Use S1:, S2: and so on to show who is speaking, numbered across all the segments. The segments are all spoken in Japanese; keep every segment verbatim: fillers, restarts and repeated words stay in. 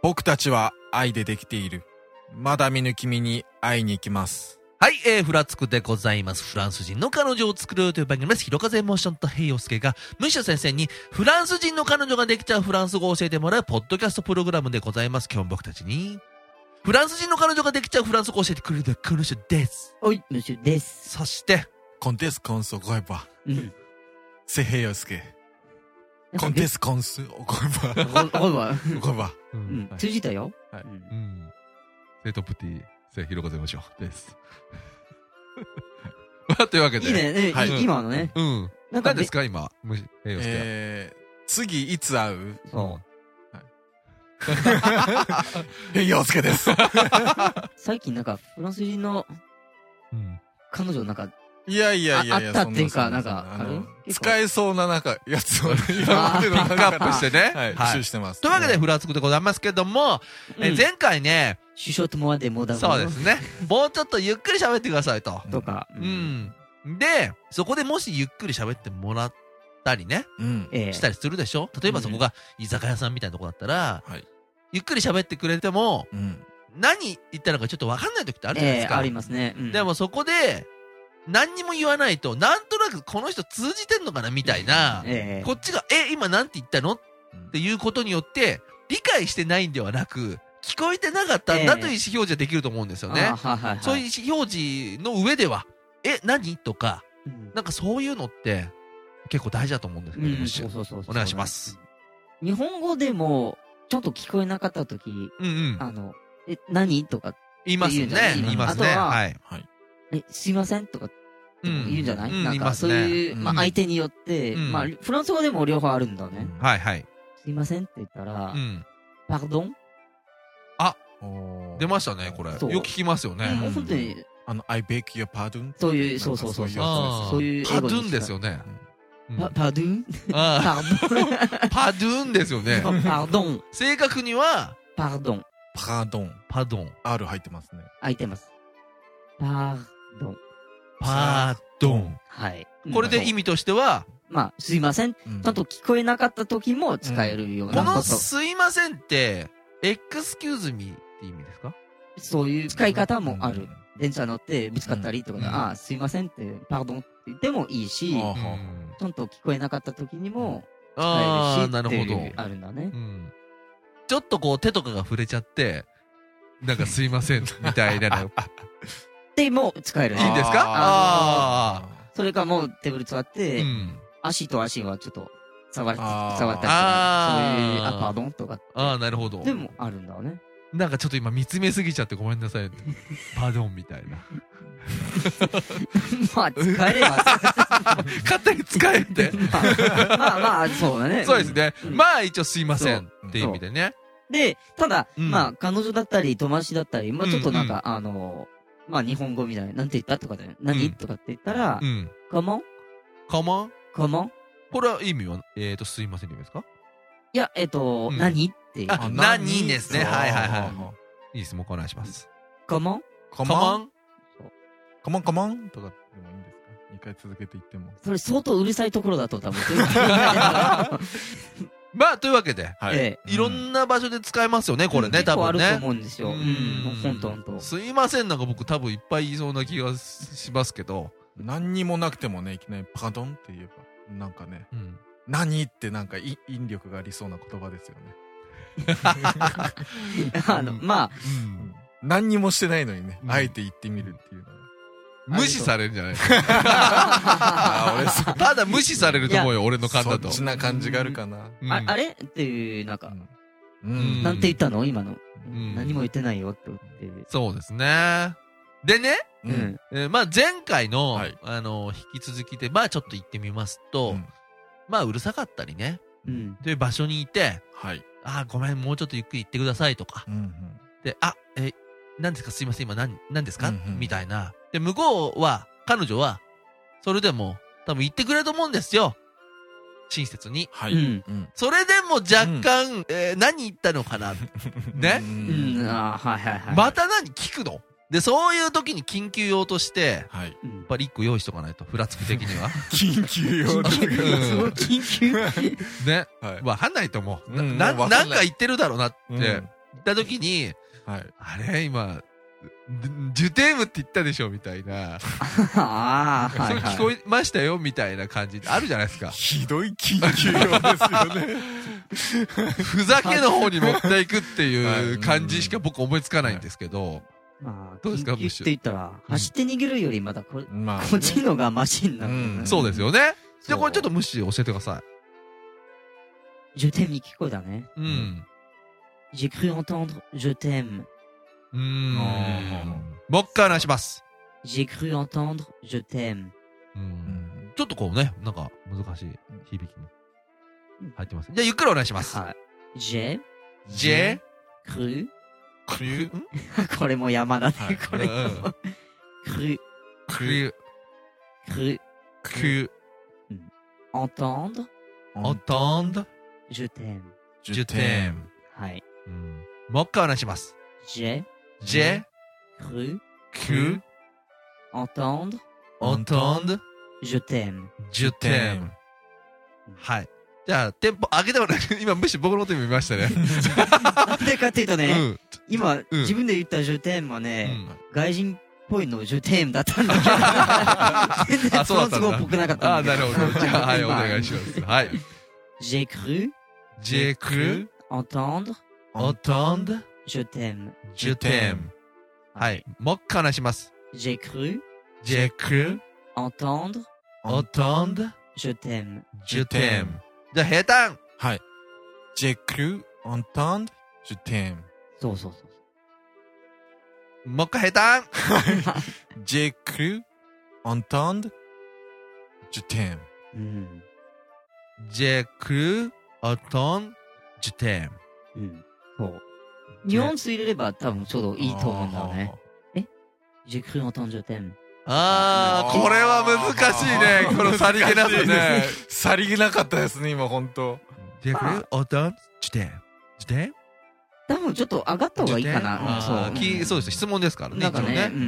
S1: 僕たちは愛でできている。まだ見ぬ君に会いに行きます。
S2: はい、えー、フラツクでございます。フランス人の彼女を作るという番組です。ひろかぜエモーションとヘイヨスケが、ムッシュ先生にフランス人の彼女ができちゃうフランス語を教えてもらうポッドキャストプログラムでございます。今日も僕たちに、フランス人の彼女ができちゃうフランス語を教えてくれる彼女です。
S3: はい、ムッシュです。
S2: そして、
S1: コンテスコンスを覚えば。
S3: うん。
S1: セヘイヨスケ。コンテスコンスを覚えば。
S3: 覚えば。
S1: 覚えば。
S3: うん。通じたよ。
S1: はい。
S2: うん。セイトプティ、セイヒロカゼムショです。まあ、というわけで。
S3: いいね、はい、今のね。
S2: うん。何ですか、今。
S1: えー、次、いつ会う？
S3: そう。
S1: ヘイヨスケです。
S3: 最近なんか、フランス人の、彼女なんか、
S1: いやいやいやいや、
S3: あったっていうか、なんか、ある
S1: 使えそうななんか、やつをね、
S2: 今までのピックアップしてね。
S1: はい、募集してます。
S2: というわけで、フランス語でございますけども、前回ね、
S3: 首相ともはでもだ
S2: そうですね。もうちょっとゆっくり喋ってくださいと。
S3: とか。
S2: うん。で、そこでもしゆっくり喋ってもらったりね、したりするでしょ？例えばそこが居酒屋さんみたいなとこだったら、ゆっくり喋ってくれても、何言ったのかちょっとわかんない時ってあるじゃないですか。
S3: ありますね。
S2: でもそこで、何にも言わないと、なんとなくこの人通じてんのかなみたいな、えー、こっちが、え、今なんて言ったのっていうことによって、理解してないんではなく、聞こえてなかったんだという意思表示ができると思うんですよね。えー、そういう意思表示の上では、え、何とか、うん、なんかそういうのって結構大事だと思うんですけど、うん、そうそうそうそうお願いします。
S3: 日本語でも、ちょっと聞こえなかったとき、うんうん、あの、え、何とか
S2: 言いますね。言いますね。
S3: あとは、
S2: はい。はい
S3: え、すいませんとか言うんじゃない、うん、なんかそういう、うん、まあ相手によって、うん、まあフランス語でも両方あるんだね。
S2: はいはい。
S3: すいませんって言ったら、うん、パルドン
S2: あ、出ましたね、これ。よく聞きますよね。
S3: うん、本当に。
S1: あの、I beg your pardon?
S3: そういう、そうそうそう。そういう。
S2: パドゥンですよね。
S3: パ、パドゥン
S2: パドゥンですよね。
S3: パドン。
S2: 正確には、
S3: パドン。
S1: パドン。
S2: パドン。
S1: R 入ってますね。
S3: 入ってます。パドン。
S2: パードン。
S3: はい。
S2: これで意味としては、
S3: まあ、すいません。ちゃんと聞こえなかった時も使えるようなこと。
S2: このすいませんって、エクスキューズミーって意味ですか？
S3: そういう使い方もある。電車乗ってぶつかったりとか、ああ、すいませんって、パードンって言ってもいいし、ちゃんと聞こえなかった時にも使えるし、なるほど。あるんだね。
S2: ちょっとこう手とかが触れちゃって、なんかすいませんみたいな。
S3: でも使える。
S2: いいんですか？あ
S3: あ。それかもうテーブル使って、足と足はちょっと触って、触ったりとか、そういう、あ、パードンとか。
S2: ああ、なるほど。
S3: でもあるんだね。
S2: なんかちょっと今見つめすぎちゃってごめんなさい。パードンみたいな。
S3: まあ、使えれば。
S2: 勝手に使えて。
S3: まあまあ、そうだね。
S2: そうですね。まあ一応すいませんっていう意味でね。
S3: で、ただ、まあ、彼女だったり、友達だったり、まあちょっとなんか、あの、まあ日本語みたいな、なんて言ったとかで、何とかって言ったら、comment?
S2: comment?
S3: comment?
S2: これは意味は、えっと、すいませんでいいですか？
S3: いや、えっと、何っていう。
S2: あ、何ですね。はいはいはい。いいです、もうお願いします。
S3: comment?
S2: comment?
S1: comment comment? とかでもいいんですか？二回続けて言っても。
S3: それ相当うるさいところだと多分。
S2: まあ、というわけで、はい。いろんな場所で使えますよね、これね、多分ね。
S3: 結構あると思うんですよ。うん、ほんとほんと。
S2: すいません、なんか僕多分いっぱい言いそうな気がしますけど。
S1: 何にもなくてもね、いきなりパドンって言えば、なんかね、何ってなんか引力がありそうな言葉ですよね。
S3: あの、まあ、
S1: 何にもしてないのにね、あえて言ってみるっていうのは。
S2: 無視されるんじゃないただ無視されると思うよ、俺の勘だと。
S1: そっちな感じがあるかな。
S3: あれっていう、なんか、なんて言ったの今の。何も言ってないよって言って。
S2: そうですね。でね、まあ前回の、あの、引き続きで、まあちょっと言ってみますと、まあうるさかったりね、という場所にいて、あ、ごめん、もうちょっとゆっくり言ってくださいとか。で、あ、え、何ですかすいません、今何、何ですかみたいな。で、向こうは、彼女は、それでも、多分言ってくれると思うんですよ。親切に。
S1: はい。うん、
S2: それでも若干、うん、えー、何言ったのかなね。
S3: うん、あはいはいはい。
S2: また何聞くので、そういう時に緊急用として、
S1: はい。
S2: やっぱり一個用意しとかないと、ふらつく的には。
S1: 緊急用とか。すごい
S3: 緊急
S2: ね。わかんないと思う。な、なんか言ってるだろうなって。 った時に、はい、あれ今、ジュテームって言ったでしょみたいな。ああ、はい、はい。それ聞こえましたよみたいな感じあるじゃないですか。
S1: ひどい緊急用ですよね。
S2: ふざけの方に持っていくっていう感じしか僕思いつかないんですけど。
S3: まあ、どうですか、緊急って言ったら、走って逃げるよりまだこれ、うん、こっちのがマシンなの、
S2: うん。そうですよね。じゃあこれちょっと無視教えてくださ
S3: い。ジュテームに聞こえたね。うん。J'ai cru entendre je t'aime.
S2: うーん。もう一回お願いします。
S3: J'ai cru entendre je t'aime.
S2: うん。ちょっとこうね、なんか難しい響きも入ってます。じゃあゆっくりお願いします。はい。
S3: J'ai,
S2: j'ai,
S3: cru,
S2: cru,
S3: これも山だね、これ。cru,
S2: cru,
S3: cru,
S2: cru,
S3: entendre,
S2: entendre,
S3: je t'aime.
S2: je t'aime.
S3: はい。
S2: もう一回お願いします。
S3: J'ai,
S2: j'ai,
S3: cru,
S2: cru,
S3: entendre,
S2: entendre,
S3: je t'aime.
S2: je t'aime. はい。じゃあ、テンポ上げてもらえ、今、むしろ僕の手見ましたね。
S3: なんでかっていうとね、うん、今、うん、自分で言ったジュテームはね、うん、外人っぽいのジュテームだったんだけど、全然その都合っぽくなかったんだけど。
S2: あ、なるほど。じゃあ、はい、お願いします。はい。
S3: j'ai cru,
S2: j'ai cru,
S3: entendre,
S2: entendre,
S3: je t'aime.
S2: je t'aime. はい。もう一回お願いします。
S3: j'ai cru,
S2: j'ai cru,
S3: entendre,
S2: entendre,
S3: je t'aime.
S2: je t'aime. じゃあ、平坦。
S1: はい。j'ai cru, entendre, je t'aime.
S3: そうそうそう。
S2: もう一回平坦。
S1: j'ai cru, entendre, je t'aime.
S3: うん。
S2: j'ai cru, entendre, je t'aime.
S3: うん。そう。ニュアンス入れれば多分ちょうどいいと思うんだよね。え j'ai cru, entendre, je t'aime.
S2: あー、これは難しいね。このさりげなくね。
S1: さりげなかったですね、今ほんと。
S2: j'ai cru, entendre, je t'aime. je t'aime?
S3: 多分ちょっと上がった方がいいかな。
S2: そう。そうです。質問ですからね。
S3: なんかね。うん。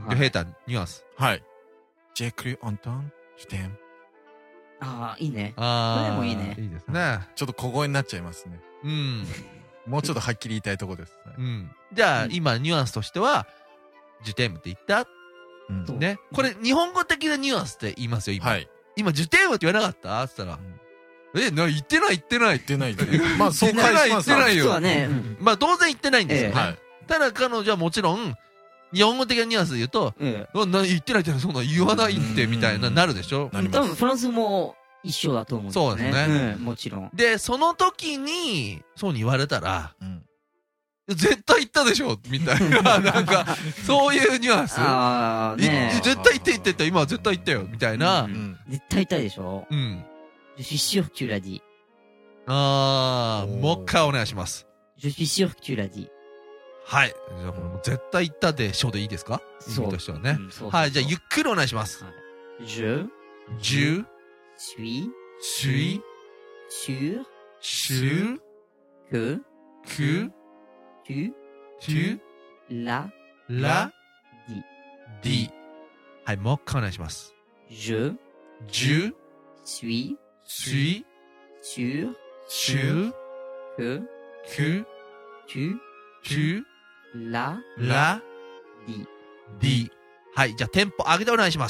S2: 平坦、ニュアンス。
S1: はい。j'ai cru, entendre, je t'aime.
S3: ああ、いいね。
S2: ああ。
S3: それもいいね。
S2: いいですね。
S1: ちょっと小声になっちゃいますね。
S2: うん。
S1: もうちょっとはっきり言いたいとこです。
S2: うん。じゃあ、今、ニュアンスとしては、ジュテームって言ったね。これ、日本語的なニュアンスって言いますよ、今。はい。今、ジュテームって言わなかったって言ったら、え、な、言ってない言ってない
S1: 言ってない。まあ、そう返します。
S2: 言ってないよ。
S3: 実はね。
S2: まあ、当然言ってないんですよ。はい。ただ、彼女はもちろん、日本語的なニュアンスで言うと、な、言ってないってそんな言わないって、みたいな、なるでしょ。
S3: 多分、フランスも、一緒だと思うんですね。
S2: そうですね。
S3: うん、もちろん。
S2: で、その時に、そうに言われたら、うん、絶対言ったでしょみたいな、なんか、そういうニュアンス。ああ、ね絶対言って言ってた、今は絶対言ったよ、みたいな。うん、
S3: 絶対言ったでしょ
S2: うん。
S3: Je suis sûr que tu l'as dit.
S2: あー、もう一回お願いします。
S3: Je suis sûr que tu l'as dit.
S2: はい。じゃあもう絶対言ったでしょでいいですか
S3: そう。
S2: としてはね。はい。じゃあゆっくりお願いします。
S3: Je,
S2: je,
S3: suis,
S2: suis,
S3: sûr,
S2: sûr,
S3: que,
S2: que,
S3: tu,
S2: tu,
S3: l'as,
S2: l'as,
S3: dit,
S2: dit. はい。もう一回お願いします。
S3: Je,
S2: je,
S3: suis,
S2: suis,
S3: sûr,
S2: sûr,
S3: que,
S2: que,
S3: tu,
S2: tu,
S3: l'as,
S2: l'as,
S3: dit,
S2: dit. はい。じゃあテンポ上げてお願いします。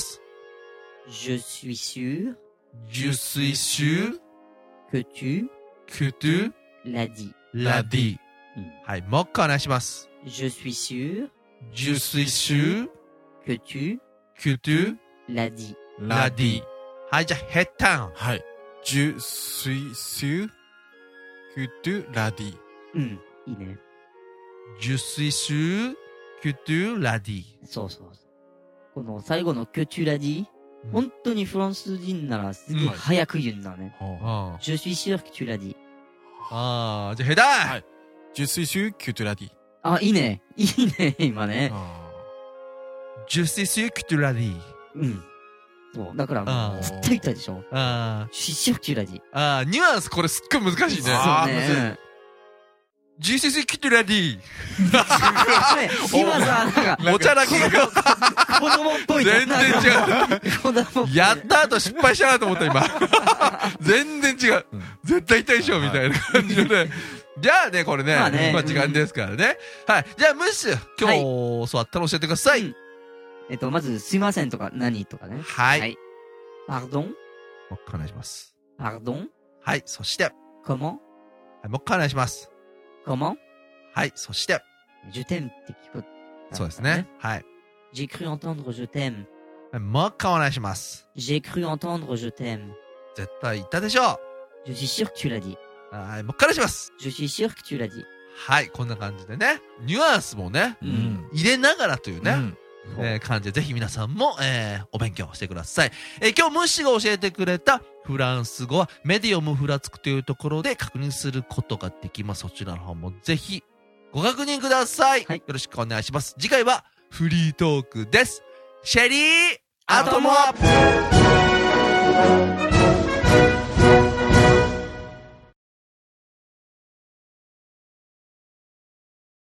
S3: Je suis sûr,
S2: je suis sûr,
S3: que tu,
S2: que tu,
S3: l'as dit,
S2: l'as dit. はい。もう一回お願いします。
S3: Je suis sûr,
S2: je suis sûr,
S3: que tu,
S2: que tu,
S3: l'as dit,
S2: l'as dit. はい。じゃあヘッタン。
S1: はい。je suis sûr, que tu l'as dit.
S3: うん。いいね。
S2: je suis sûr, que tu l'as dit.
S3: そうそうそう。この最後の que tu l'as dit、うん、本当にフランス人ならすぐ早く言うんだね。うん、je suis sûr que tu l'as dit.
S2: ああ、じゃあヘダー、はい、
S1: je suis sûr que tu l'as dit.
S3: あ、いいね。いいね、今ね。
S2: je suis sûr que tu l'as dit.
S3: うん。そう。だからもう、絶対言ったでしょ。
S2: ああ。
S3: je suis sûr que tu l'as dit.
S2: ああ、ニュアンスこれすっごい難しいね。
S3: そうね。
S2: je suis sûr que tu l'as dit.
S3: 今さ、なんか、
S2: おちゃらけが。
S3: 子供っぽい。
S2: 全然違う。やった後失敗したなと思った今。全然違う。絶対痛いでしょみたいな感じで。 じゃあね、これね、まあね、まあ時間ですからね。うん、はい。じゃあ、ムッシュ、今日教わったの教えてください。うん、
S3: えっと、まず、すいませんとか、何とかね。
S2: はい。はい。
S3: pardon?
S2: もう一回お願いします。
S3: pardon?
S2: はい。そして、
S3: comment?
S2: はい。もう一回お願いします。
S3: comment?
S2: はい。そして、
S3: je t'aime って聞く。
S2: そうですね。はい。
S3: j'ai cru entendre je t'aime.
S2: もう一回お願いします。
S3: j'ai cru entendre je t'aime.
S2: 絶対言ったでしょ
S3: う。je suis sûr que tu l'as dit.
S2: はい。もう一回お願いします。
S3: je suis sûr que tu l'as dit.
S2: はい。こんな感じでね、ニュアンスもね、うん、入れながらというね、うんえー、感じで、ぜひ皆さんも、えー、お勉強してください。えー、今日ムッシーが教えてくれたフランス語は、メディオムフラつくというところで確認することができます。そちらの方もぜひご確認ください。はい、よろしくお願いします。次回はフリートークです。シェリーアトモアップ